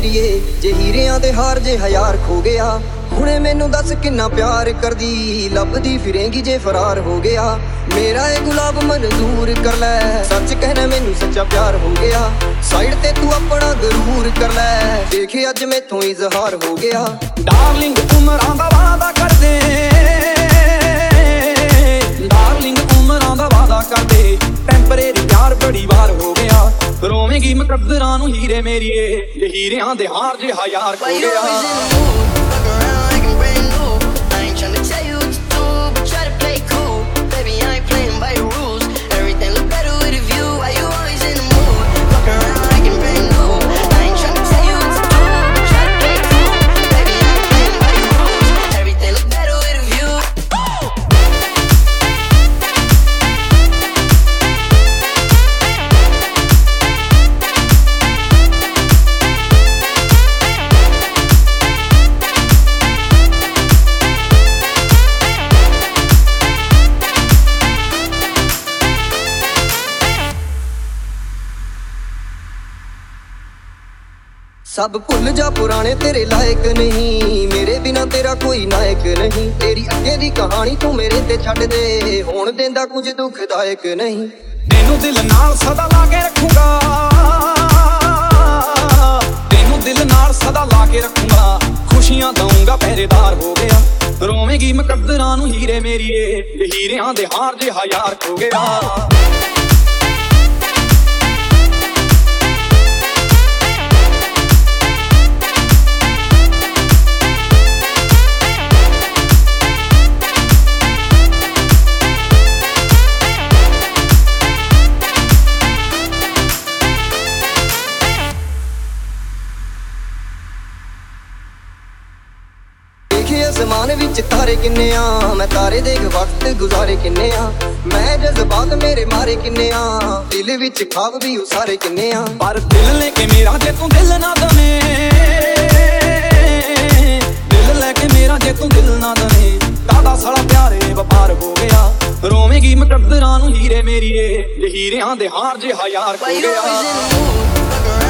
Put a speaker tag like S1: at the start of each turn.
S1: ਮੇਰੀਏ। ਜੇ ਹੀਰਿਆਂ ਦੇ ਹਾਰ ਜੇ ਹਜ਼ਾਰ ਖੋ ਗਿਆ, ਹੁਣੇ ਮੈਨੂੰ ਦੱਸ ਕਿੰਨਾ ਪਿਆਰ ਕਰਦੀ। ਲੱਭਦੀ ਫਿਰੇਂਗੀ ਜੇ ਫਰਾਰ ਹੋ ਗਿਆ, ਮੇਰਾ ਇਹ ਗੁਲਾਬ ਮਨਜ਼ੂਰ ਕਰ ਲੈ। ਸੱਚ ਕਹਿਣਾ ਮੈਨੂੰ ਸੱਚਾ ਪਿਆਰ ਹੋ ਗਿਆ, ਸਾਈਡ ਤੇ ਤੂੰ ਆਪਣਾ ਗਰੂਰ ਕਰ ਲੈ। ਦੇਖ ਅੱਜ ਮੈਥੋਂ ਇਜ਼ਹਾਰ ਹੋ ਗਿਆ।
S2: ਡਾਰਲਿੰਗ ਉਮਰਾਂ ਦਾ ਵਾਅਦਾ ਕਰਦੇ, ਡਾਰਲਿੰਗ ਉਮਰਾਂ ਦਾ ਵਾਅਦਾ ਕਰਦੇ। ਟੈਂਪਰੇਰੀ ਪਿਆਰ ਬੜੀ ਵਾਰ ਹੋ ਗਿਆ, ਰੋਵੇਂਗੀ ਮੁਕੱਦਰਾਂ ਨੂੰ ਹੀਰੇ ਮੇਰੀਏ। ਜੇ ਹੀਰਿਆਂ ਦੇ ਹਾਰ ਜੇ ਹਜ਼ਾਰ ਖੋ ਗਿਆ।
S1: ਸਭ ਭੁੱਲ ਜਾ ਪੁਰਾਣੇ ਤੇਰੇ ਲਾਇਕ ਨਹੀਂ, ਮੇਰੇ ਬਿਨਾ ਤੇਰਾ ਕੋਈ ਨਾਇਕ ਨਹੀਂ। ਤੇਰੀ ਅੱਗੇ ਦੀ ਕਹਾਣੀ ਤੂੰ ਮੇਰੇ ਤੇ ਛੱਡ ਦੇ, ਹੋਣ ਦਿੰਦਾ ਕੁਝ ਦੁਖਦਾਇਕ ਨਹੀਂ।
S2: ਤੈਨੂੰ ਦਿਲ ਨਾਲ ਸਦਾ ਲਾ ਕੇ ਰੱਖੂੰਗਾ, ਤੈਨੂੰ ਦਿਲ ਨਾਲ ਸਦਾ ਲਾ ਕੇ ਰੱਖੂੰਗਾ। ਖੁਸ਼ੀਆਂ ਦਊਂਗਾ ਪਹਿਰੇਦਾਰ ਹੋ ਗਿਆ, ਰੋਵੇਂਗੀ ਮੁਕੱਦਰਾਂ ਨੂੰ ਹੀਰੇ ਮੇਰੀਏ। ਜੇ ਹੀਰਿਆਂ ਦੇ ਹਾਰ ਜੇ ਹਜ਼ਾਰ ਖੋ ਗਿਆ।
S1: ਅਸਮਾਨ ਵਿੱਚ ਤਾਰੇ ਕਿੰਨੇ ਆ, ਮੈਂ ਤਾਰੇ ਦੇਖ ਵਕਤ ਗੁਜ਼ਾਰੇ ਕਿੰਨੇ ਆ। ਮੈਂ ਜਜ਼ਬਾਤ ਮੇਰੇ ਮਾਰੇ ਕਿੰਨੇ ਆ, ਦਿਲ ਵਿੱਚ ਖਾਬ ਵੀ ਉਸਾਰੇ ਕਿੰਨੇ ਆ।
S2: ਪਰ ਦਿਲ ਲੈ ਕੇ ਮੇਰਾ ਜੇ ਤੂੰ ਦਿਲ ਨਾ ਦਵੇਂ, ਦਿਲ ਲੈ ਕੇ ਮੇਰਾ ਜੇ ਤੂੰ ਦਿਲ ਨਾ ਦਵੇਂ। ਕਾਹਦਾ ਸਾਲਾ ਪਿਆਰੇ ਵਪਾਰ ਹੋ ਗਿਆ, ਰੋਵੇਂਗੀ ਮੁਕੱਦਰਾਂ ਨੂੰ ਹੀਰੇ ਮੇਰੀਏ। ਜੇ ਹੀਰਿਆਂ ਦੇ ਹਾਰ ਜੇ ਹਜ਼ਾਰ ਖੋ ਗਿਆ।